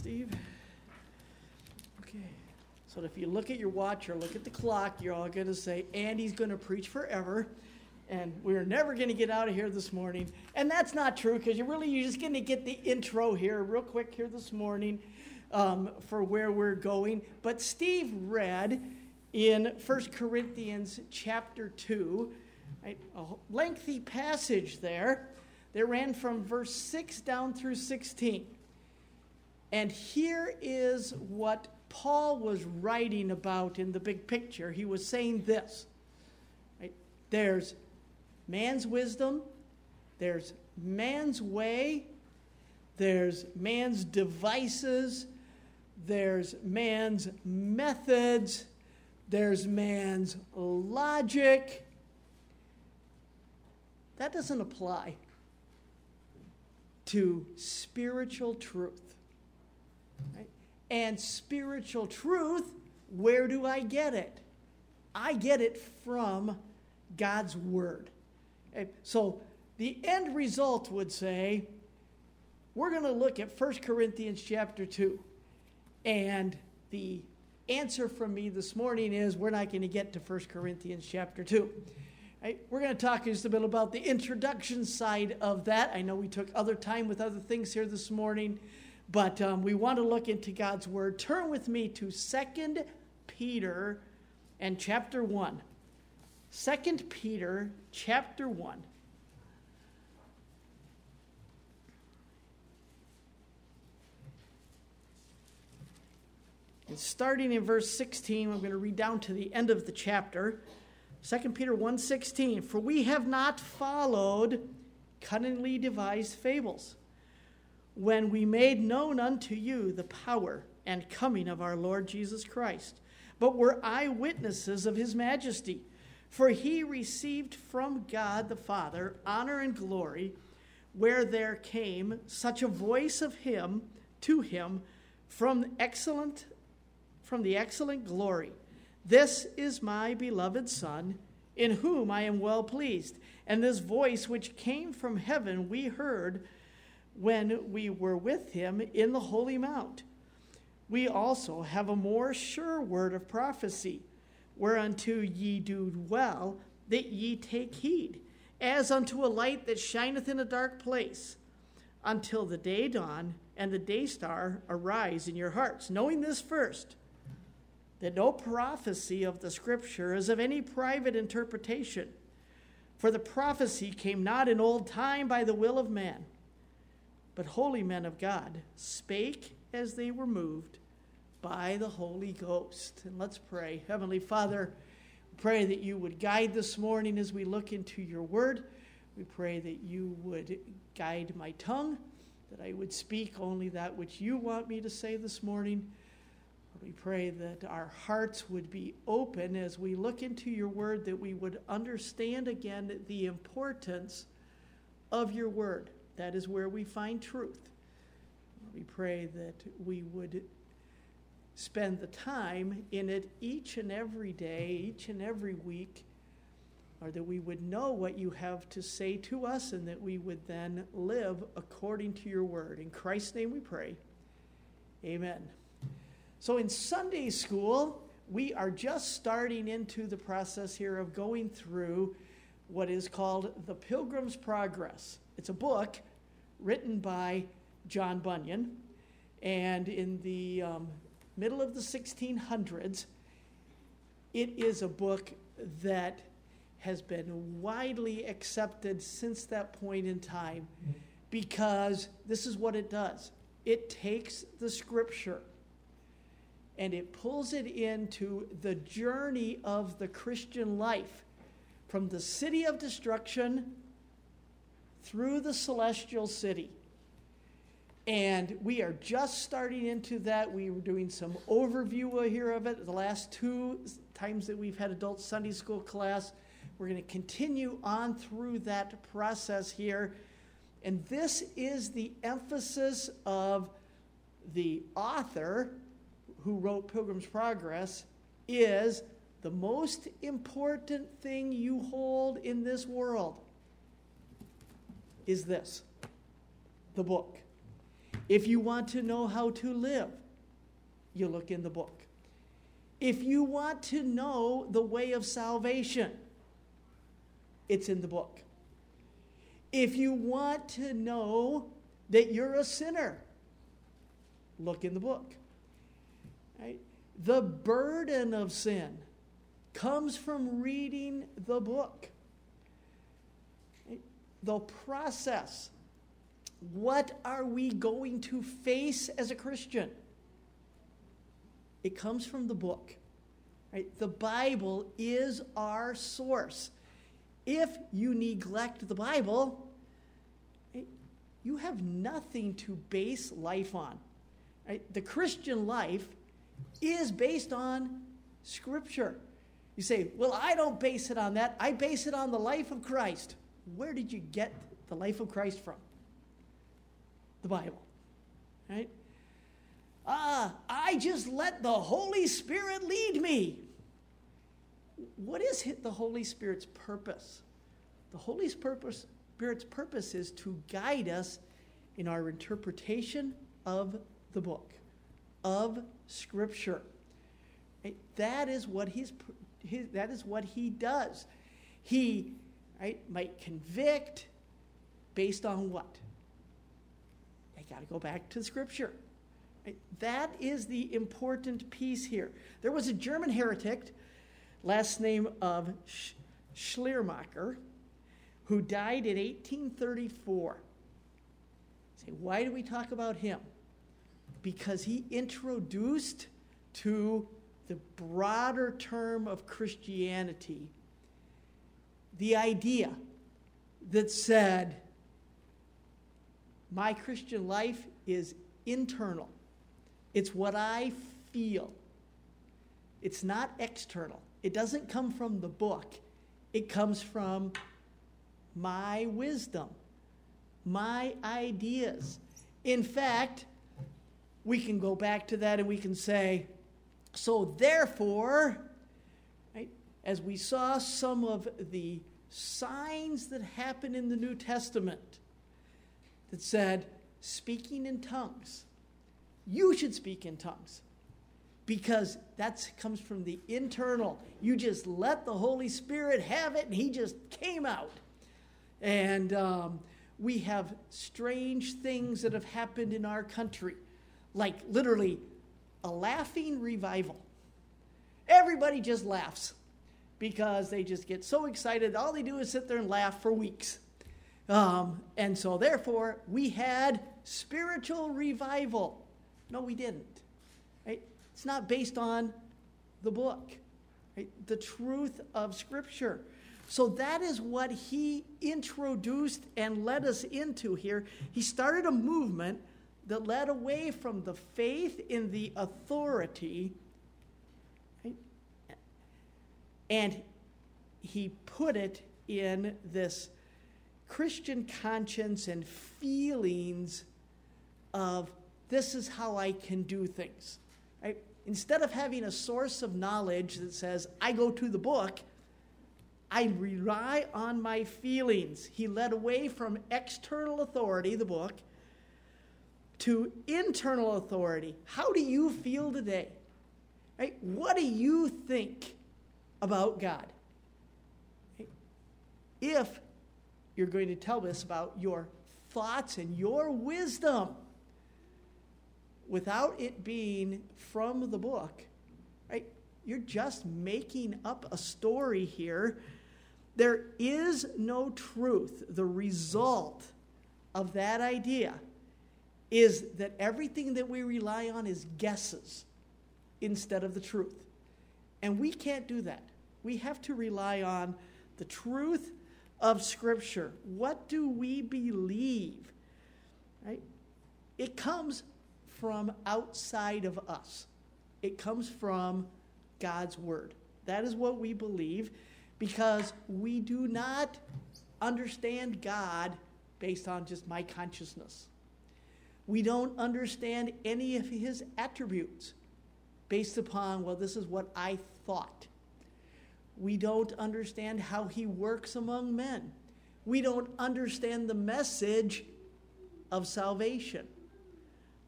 Steve. Okay. So if you look at your watch or look at the clock, you're all going to say, Andy's going to preach forever, and we're never going to get out of here this morning. And that's not true, because you're just going to get the intro here real quick here this morning for where we're going. But Steve read in 1 Corinthians chapter 2, right, a lengthy passage there. They ran from verse 6 down through 16. And here is what Paul was writing about in the big picture. He was saying this, right? There's man's wisdom, there's man's way, there's man's devices, there's man's methods, there's man's logic. That doesn't apply to spiritual truth. Right? And spiritual truth, where do I get it? I get it from God's Word. Okay? So the end result would say, we're going to look at 1 Corinthians chapter 2. And the answer from me this morning is we're not going to get to 1 Corinthians chapter 2. Right? We're going to talk just a bit about the introduction side of that. I know we took other time with other things here this morning, but we want to look into God's Word. Turn with me to 2 Peter and chapter 1. 2 Peter chapter 1. And starting in verse 16, I'm going to read down to the end of the chapter. 2 Peter 1:16, for we have not followed cunningly devised fables, when we made known unto you the power and coming of our Lord Jesus Christ, but were eyewitnesses of his majesty. For he received from God the Father honor and glory, where there came such a voice of him to him from the excellent glory. This is my beloved Son, in whom I am well pleased. And this voice which came from heaven we heard when we were with him in the holy mount. We also have a more sure word of prophecy, whereunto ye do well that ye take heed, as unto a light that shineth in a dark place, until the day dawn and the day star arise in your hearts, knowing this first, that no prophecy of the Scripture is of any private interpretation. For the prophecy came not in old time by the will of man, but holy men of God spake as they were moved by the Holy Ghost. And let's pray. Heavenly Father, we pray that you would guide this morning as we look into your word. We pray that you would guide my tongue, that I would speak only that which you want me to say this morning. We pray that our hearts would be open as we look into your word, that we would understand again the importance of your word. That is where we find truth. We pray that we would spend the time in it each and every day, each and every week, or that we would know what you have to say to us and that we would then live according to your word. In Christ's name we pray. Amen. So in Sunday school, we are just starting into the process here of going through what is called The Pilgrim's Progress. It's a book written by John Bunyan, and in the middle of the 1600s, it is a book that has been widely accepted since that point in time, because this is what it does. It takes the Scripture and it pulls it into the journey of the Christian life, from the city of destruction through the celestial city. And we are just starting into that. We were doing some overview here of it the last 2 times that we've had adult Sunday school class. We're going to continue on through that process here. And this is the emphasis of the author who wrote Pilgrim's Progress, is the most important thing you hold in this world is this, the book. If you want to know how to live, you look in the book. If you want to know the way of salvation, it's in the book. If you want to know that you're a sinner, look in the book. Right? The burden of sin comes from reading the book. Right? The process. What are we going to face as a Christian? It comes from the book. Right? The Bible is our source. If you neglect the Bible, right, you have nothing to base life on. Right? The Christian life is based on Scripture. You say, well, I don't base it on that. I base it on the life of Christ. Where did you get the life of Christ from? The Bible. Right? I just let the Holy Spirit lead me. What is the Holy Spirit's purpose? The Holy Spirit's purpose is to guide us in our interpretation of the book, of Scripture. Right? That is what he does. He might convict based on what? I got to go back to Scripture. Right? That is the important piece here. There was a German heretic, last name of Schleiermacher, who died in 1834. Say, why do we talk about him? Because he introduced to the broader term of Christianity the idea that said, my Christian life is internal. It's what I feel. It's not external. It doesn't come from the book. It comes from my wisdom, my ideas. In fact, we can go back to that and we can say, so therefore, right, as we saw some of the signs that happen in the New Testament that said, speaking in tongues, you should speak in tongues. Because that comes from the internal. You just let the Holy Spirit have it, and he just came out. And we have strange things that have happened in our country, like literally a laughing revival. Everybody just laughs because they just get so excited. All they do is sit there and laugh for weeks. And so therefore, we had spiritual revival. No, we didn't. Right? It's not based on the book, right? The truth of Scripture. So that is what he introduced and led us into here. He started a movement that led away from the faith in the authority, right? And he put it in this Christian conscience and feelings of, this is how I can do things. Right? Instead of having a source of knowledge that says, I go to the book, I rely on my feelings. He led away from external authority, the book, to internal authority. How do you feel today? Right? What do you think about God? Right? If you're going to tell us about your thoughts and your wisdom, without it being from the book, right? You're just making up a story here. There is no truth. The result of that idea is that everything that we rely on is guesses instead of the truth. And we can't do that. We have to rely on the truth of Scripture. What do we believe? Right? It comes from outside of us. It comes from God's Word. That is what we believe, because we do not understand God based on just my consciousness. We don't understand any of his attributes based upon, well, this is what I thought. We don't understand how he works among men. We don't understand the message of salvation.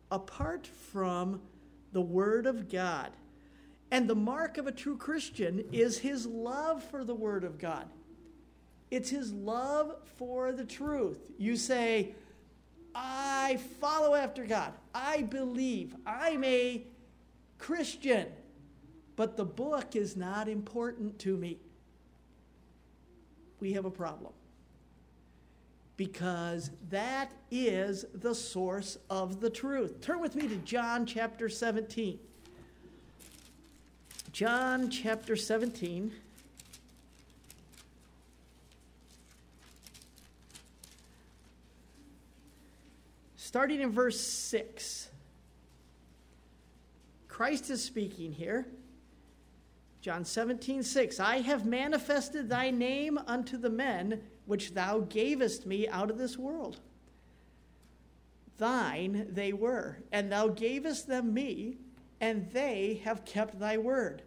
apart from the Word of God. And the mark of a true Christian is his love for the Word of God. It's his love for the truth. You say, I follow after God. I believe. I'm a Christian. But the book is not important to me. We have a problem. Because that is the source of the truth. Turn with me to John chapter 17. John chapter 17. Starting in verse 6. Christ is speaking here. John 17:6. I have manifested thy name unto the men which thou gavest me out of this world. Thine they were, and thou gavest them me, and they have kept thy word.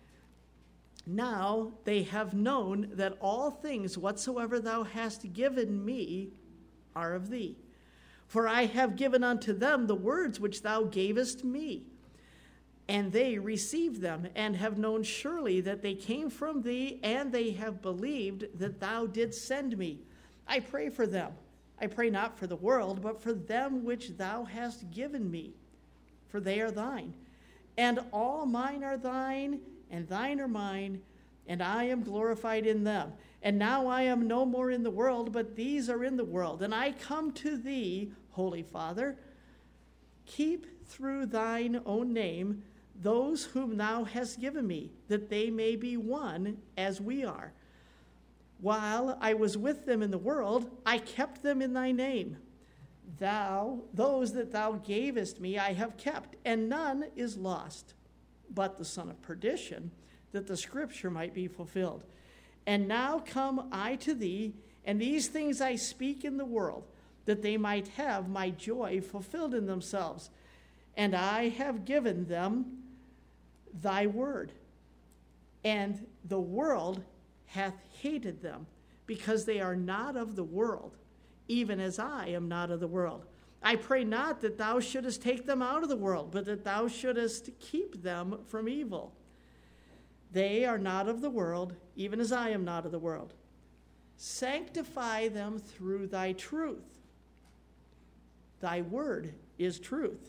Now they have known that all things whatsoever thou hast given me are of thee. For I have given unto them the words which thou gavest me. And they received them, and have known surely that they came from thee, and they have believed that thou didst send me. I pray for them. I pray not for the world, but for them which thou hast given me, for they are thine. And all mine are thine, and thine are mine, and I am glorified in them. And now I am no more in the world, but these are in the world. And I come to thee, Holy Father. Keep through thine own name those whom thou hast given me, that they may be one as we are. While I was with them in the world, I kept them in thy name. Those that thou gavest me, I have kept, and none is lost, but the son of perdition, that the scripture might be fulfilled. And now come I to thee, and these things I speak in the world, that they might have my joy fulfilled in themselves. And I have given them thy word, and the world hath hated them, because they are not of the world, even as I am not of the world. I pray not that thou shouldest take them out of the world, but that thou shouldest keep them from evil. They are not of the world, even as I am not of the world. Sanctify them through thy truth. Thy word is truth.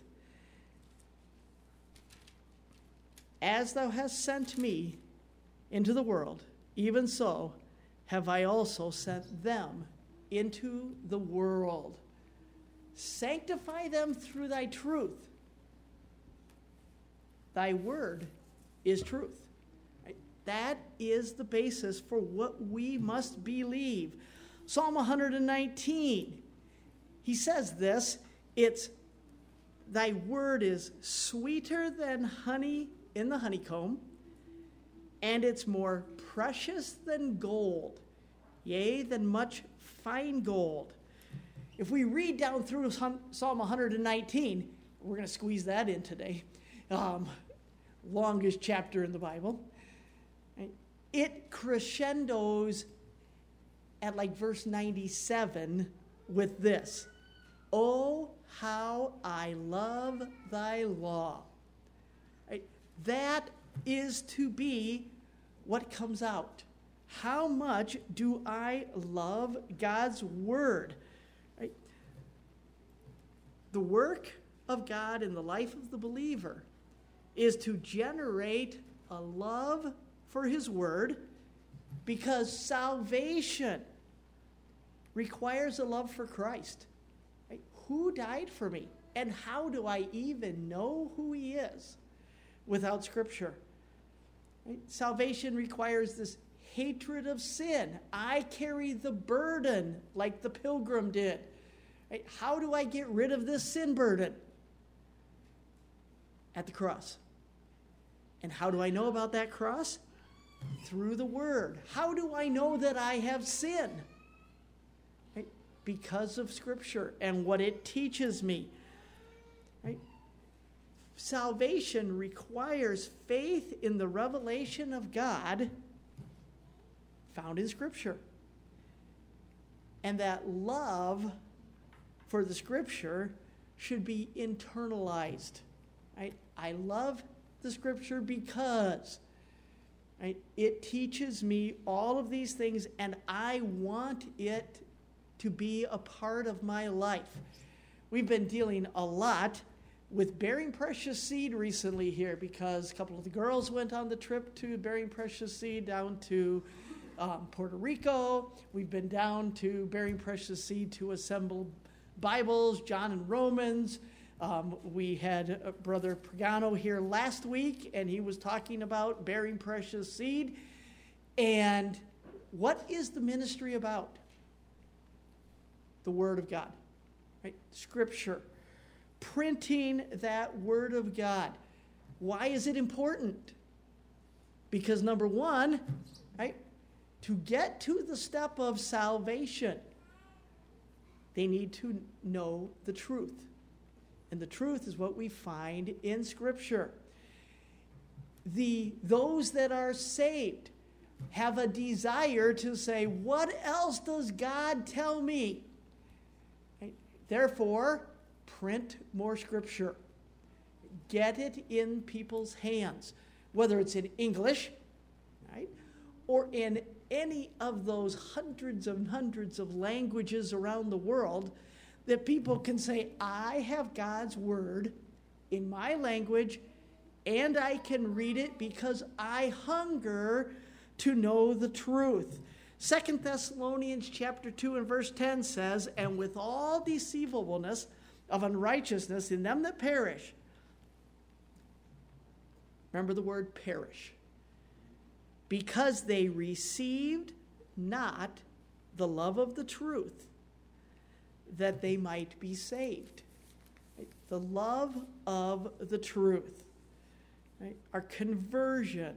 As thou hast sent me into the world, even so have I also sent them into the world. Sanctify them through thy truth. Thy word is truth. Right? That is the basis for what we must believe. Psalm 119, he says this, it's, thy word is sweeter than honey in the honeycomb, and it's more precious than gold, yea, than much fine gold. If we read down through Psalm 119, we're going to squeeze that in today, longest chapter in the Bible, it crescendos at like verse 97 with this, oh, how I love thy law. That is to be what comes out. How much do I love God's word? Right? The work of God in the life of the believer is to generate a love for his word, because salvation requires a love for Christ. Right? Who died for me? And how do I even know who he is without Scripture? Right? Salvation requires this hatred of sin. I carry the burden like the pilgrim did. Right? How do I get rid of this sin burden? At the cross. And how do I know about that cross? Through the Word. How do I know that I have sinned? Right? Because of Scripture and what it teaches me. Right? Salvation requires faith in the revelation of God found in Scripture. And that love for the Scripture should be internalized. Right? I love the Scripture because right, it teaches me all of these things, and I want it to be a part of my life. We've been dealing a lot with Bearing Precious Seed recently here because a couple of the girls went on the trip to Bearing Precious Seed down to Puerto Rico. We've been down to Bearing Precious Seed to assemble Bibles, John and Romans. We had Brother Pagano here last week, and he was talking about Bearing Precious Seed. And what is the ministry about? The Word of God, right? Scripture. Printing that Word of God. Why is it important? Because number one, right, to get to the step of salvation, they need to know the truth. And the truth is what we find in Scripture. Those that are saved have a desire to say, what else does God tell me? Right? Therefore, print more Scripture. Get it in people's hands, whether it's in English, right, or in any of those hundreds and hundreds of languages around the world that people can say, I have God's Word in my language, and I can read it because I hunger to know the truth. 2 Thessalonians chapter 2 and verse 10 says, and with all deceivableness of unrighteousness in them that perish. Remember the word perish. Because they received not the love of the truth, that they might be saved. Right? The love of the truth. Right? Our conversion.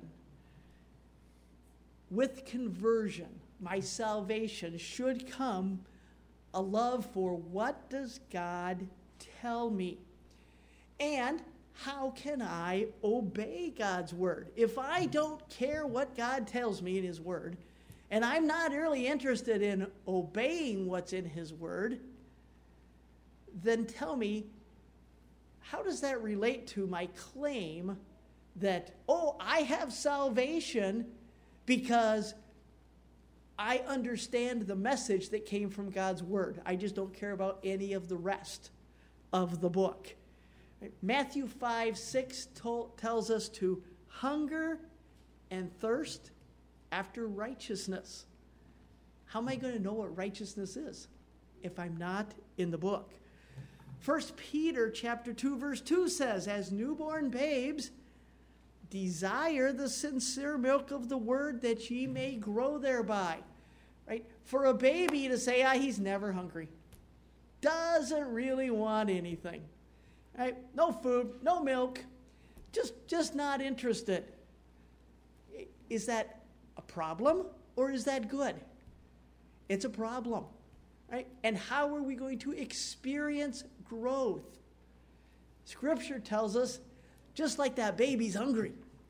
With conversion, my salvation should come a love for what does God tell me? And how can I obey God's word? If I don't care what God tells me in his word, and I'm not really interested in obeying what's in his word, then tell me, how does that relate to my claim that, I have salvation because I understand the message that came from God's word. I just don't care about any of the rest of the book. Matthew 5:6 tells us to hunger and thirst after righteousness. How am I going to know what righteousness is if I'm not in the book? 1 Peter chapter 2 verse 2 says, as newborn babes, desire the sincere milk of the word that ye may grow thereby. Right? For a baby to say, he's never hungry, doesn't really want anything. Right? No food, no milk, just not interested. Is that a problem or is that good? It's a problem. Right? And how are we going to experience growth? Scripture tells us, just like that baby's hungry,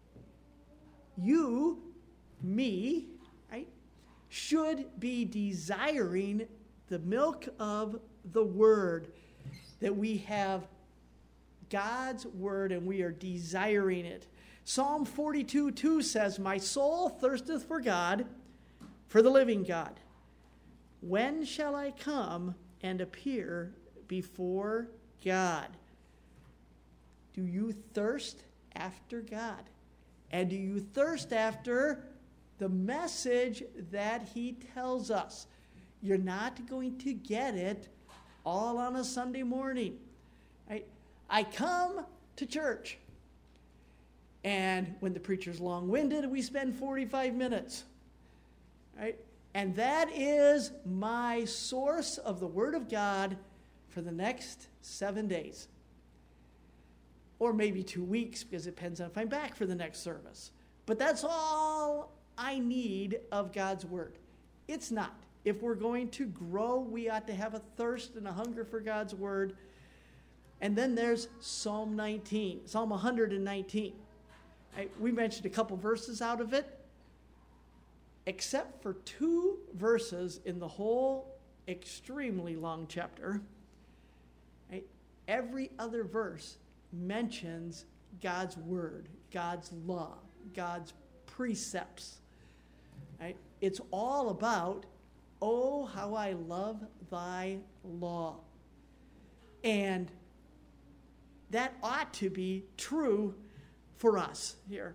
you, me, right, should be desiring the milk of the word, that we have God's word and we are desiring it. Psalm 42:2 says, my soul thirsteth for God, for the living God. When shall I come and appear before God? Do you thirst after God? And do you thirst after the message that he tells us? You're not going to get it all on a Sunday morning. Right? I come to church, and when the preacher's long-winded, we spend 45 minutes. Right? And that is my source of the Word of God for the next 7 days. Or maybe 2 weeks, because it depends on if I'm back for the next service. But that's all I need of God's Word. It's not. If we're going to grow, we ought to have a thirst and a hunger for God's Word. And then there's Psalm 119. We mentioned a couple verses out of it. Except for 2 verses in the whole extremely long chapter, right? every other verse mentions God's word, God's law, God's precepts. Right? It's all about, oh, how I love thy law. And that ought to be true for us here.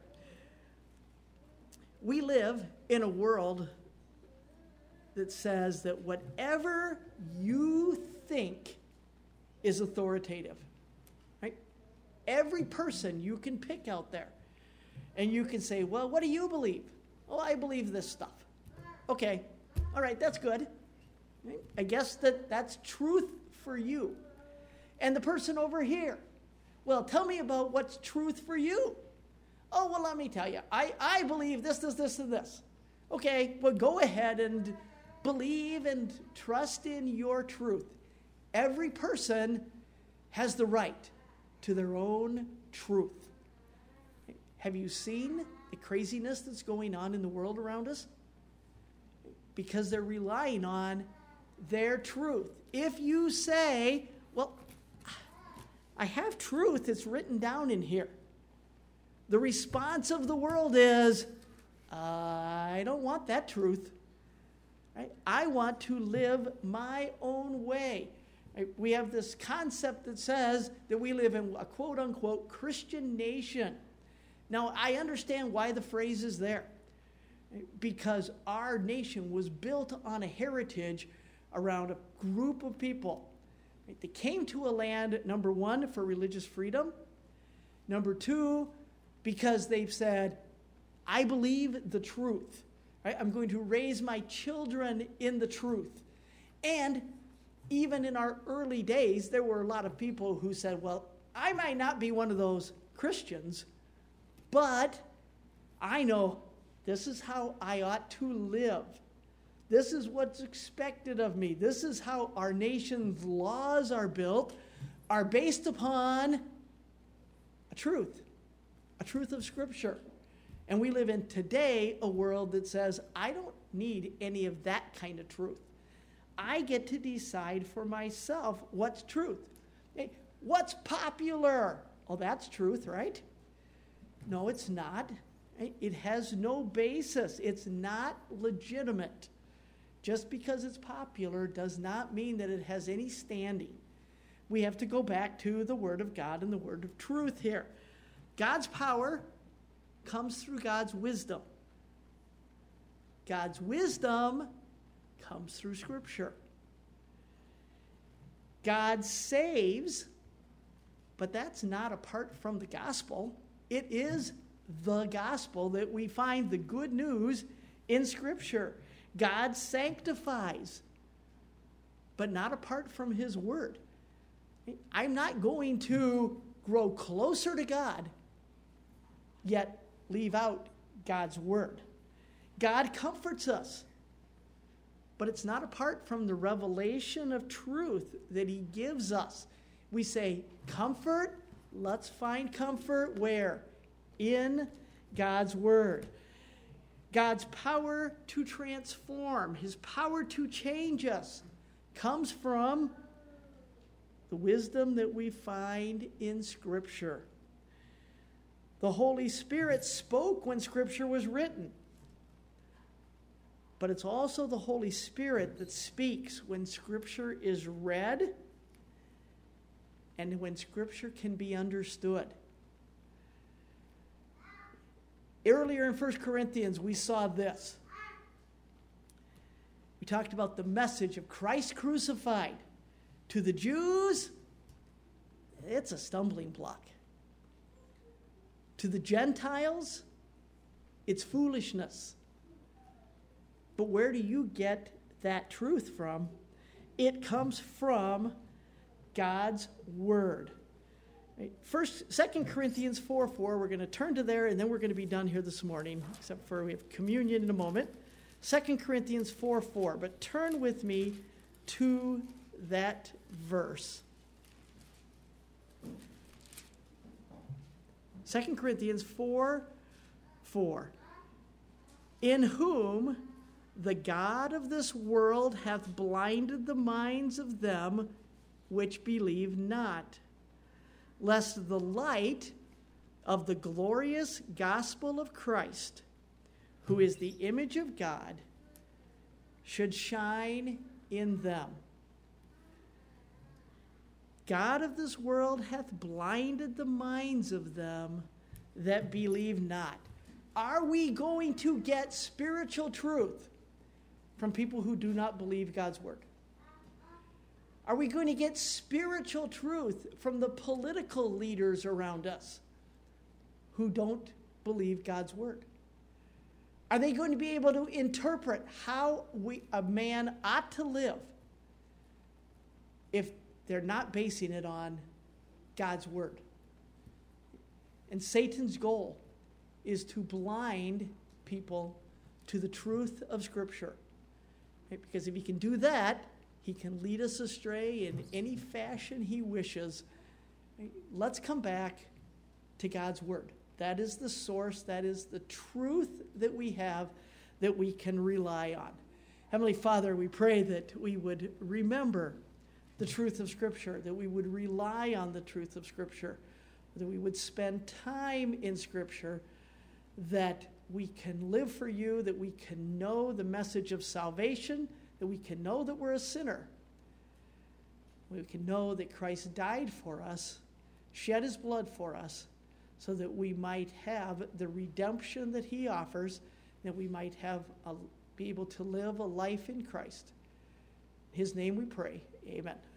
We live in a world that says that whatever you think is authoritative. Right? Every person you can pick out there. And you can say, well, what do you believe? Oh, I believe this stuff. Okay. All right, that's good. I guess that's truth for you. And the person over here, well, tell me about what's truth for you. Oh, well, let me tell you. I believe this, and this. Okay, well, go ahead and believe and trust in your truth. Every person has the right to their own truth. Have you seen the craziness that's going on in the world around us? Because they're relying on their truth. If you say, well, I have truth, it's written down in here. The response of the world is, I don't want that truth. Right? I want to live my own way. Right? We have this concept that says that we live in a quote-unquote Christian nation. Now, I understand why the phrase is there. Because our nation was built on a heritage around a group of people. They came to a land, number one, for religious freedom. Number two, because they've said, I believe the truth. Right? I'm going to raise my children in the truth. And even in our early days, there were a lot of people who said, well, I might not be one of those Christians, but I know this is how I ought to live. This is what's expected of me. This is how our nation's laws are built, are based upon a truth of Scripture. And we live in today a world that says, I don't need any of that kind of truth. I get to decide for myself what's truth. Hey, what's popular? Oh, that's truth, right? No, it's not. It has no basis. It's not legitimate. Just because it's popular does not mean that it has any standing. We have to go back to the Word of God and the Word of truth here. God's power comes through God's wisdom. God's wisdom comes through Scripture. God saves, but that's not apart from the gospel. It is the gospel that we find the good news in Scripture. God sanctifies, but not apart from His Word. I'm not going to grow closer to God, yet leave out God's Word. God comforts us, but it's not apart from the revelation of truth that He gives us. We say, comfort, let's find comfort where? In God's Word. God's power to transform, His power to change us, comes from the wisdom that we find in Scripture. The Holy Spirit spoke when Scripture was written. But it's also the Holy Spirit that speaks when Scripture is read and when Scripture can be understood. Earlier in 1 Corinthians, we saw this. We talked about the message of Christ crucified. To the Jews, it's a stumbling block. To the Gentiles, it's foolishness. But where do you get that truth from? It comes from God's Word. 2 Corinthians 4:4, we're going to turn to there, and then we're going to be done here this morning, except for we have communion in a moment. 2 Corinthians 4:4, but turn with me to that verse. 2 Corinthians 4:4. In whom the God of this world hath blinded the minds of them which believe not, lest the light of the glorious gospel of Christ, who is the image of God, should shine in them. God of this world hath blinded the minds of them that believe not. Are we going to get spiritual truth from people who do not believe God's word? Are we going to get spiritual truth from the political leaders around us who don't believe God's word? Are they going to be able to interpret how a man ought to live if they're not basing it on God's word? And Satan's goal is to blind people to the truth of Scripture. Right? Because if he can do that, he can lead us astray in any fashion he wishes. Right? Let's come back to God's word. That is the source. That is the truth that we have that we can rely on. Heavenly Father, we pray that we would remember the truth of Scripture, that we would rely on the truth of Scripture, that we would spend time in Scripture, that we can live for you, that we can know the message of salvation, that we can know that we're a sinner. We can know that Christ died for us, shed his blood for us, so that we might have the redemption that he offers, that we might be able to live a life in Christ. In his name we pray. Amen.